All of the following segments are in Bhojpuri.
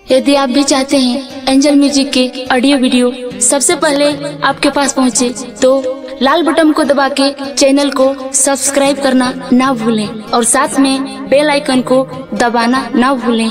यदि आप भी चाहते हैं एंजल म्यूजिक के ऑडियो वीडियो सबसे पहले आपके पास पहुंचे, तो लाल बटन को दबा के चैनल को सब्सक्राइब करना ना भूलें और साथ में बेल आइकन को दबाना ना भूलें।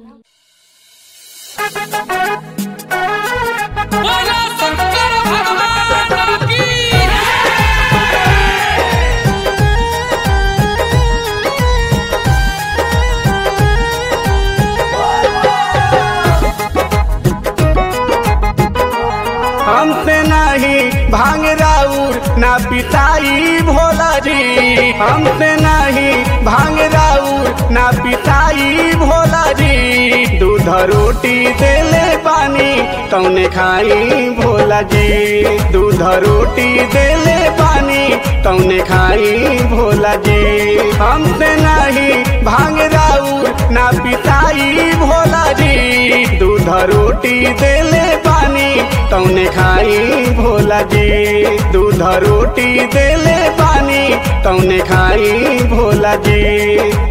हमसे नहीं भांग राउर ना पिताई भोला जी, हमसे नहीं भांग राउर ना पिताई भोला जी। दूध रोटी देले पानी तौने खाई भोला जी, दूध रोटी देले पानी तौने खाई भोला जी। हमसे नहीं भांग राउर ना पिताई भोला जी, दूध रोटी देले पानी तौने खाई भोला जी, दूध रोटी देले पानी तौने खाई भोला जी।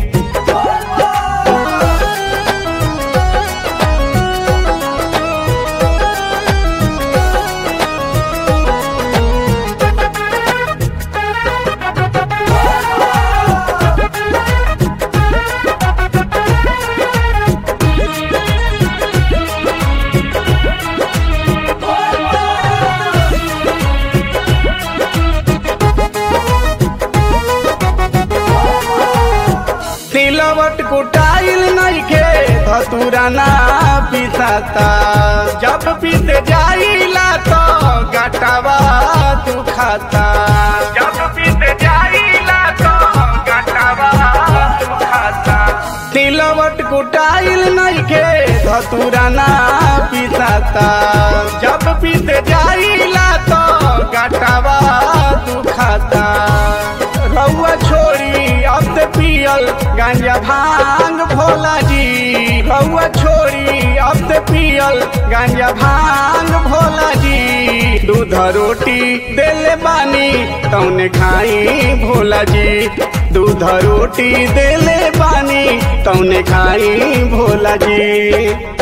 तिलवट कुटाइल नइखे धतूरा ना पिसाता, जब पीत जाइला तो गटवा दुखाता, जब पीत जाइला तो गटवा दुखाता। तिलवट कुटाइल नइखे धतूरा ना पिसाता, जब पीत जाइला तो गटवा दुखाता। रउआ छोड़ी अब से पियल गांजा भांग भोला जी, रउआ छोड़ी अब से पियल गांजा भांग भोला जी। दूध रोटी देले बानी तौने खाई भोला जी, दूध रोटी देले बानी तौने खाई भोला जी।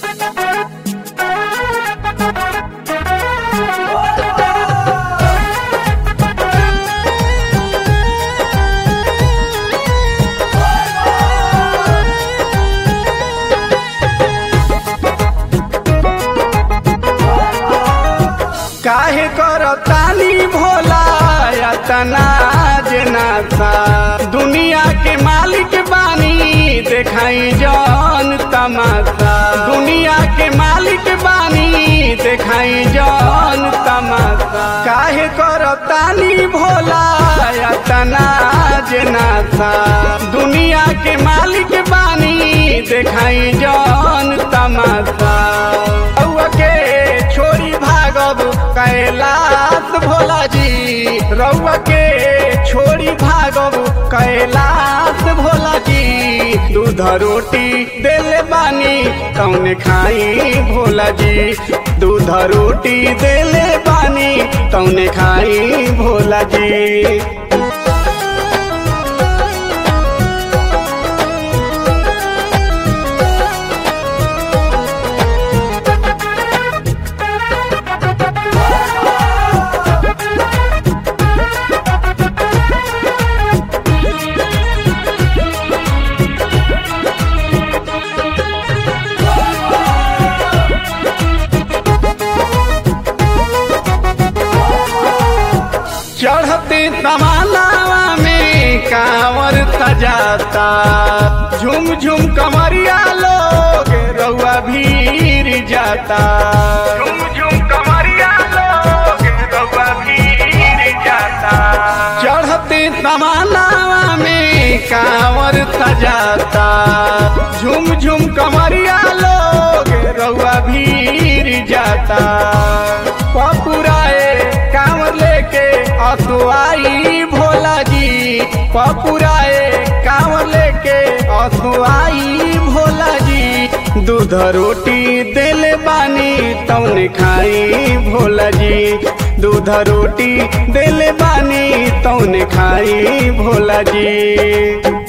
काहे करतानी भोला यातना जनासा, दुनिया के मालिक बानी देखाई जौन तमाशा, दुनिया के मालिक बानी देखाई जौन तमाशा। काहे करतानी भोला यातना जनासा, दुनिया के मालिक बानी देखाई जौन तमाशा। के छोड़ी भागब कैलाश भोला जी, रउआ के छोड़ी भागब कैलाश भोला जी। दूध रोटी देले बानी तौने खाई भोला जी, दूध रोटी देले बानी तौने खाई भोला जी। चढ़ते तमालावा में कांवर सजाता, झुम झुम कमरिया लोग रउआ भीर जाता, झुम झुम कमरिया लोग रउआ भीर जाता। चढ़ते तमालावा में कांवर सजाता, झुम झुम कमरिया लोग रउआ भीर जाता। पपुराए कांवर लेके असुआई भोला जी, पपुराए कांवर लेके असुआई भोला जी। दूध रोटी देले बानी तौने खाई भोला जी, दूध रोटी देले बानी तौने खाई भोला जी।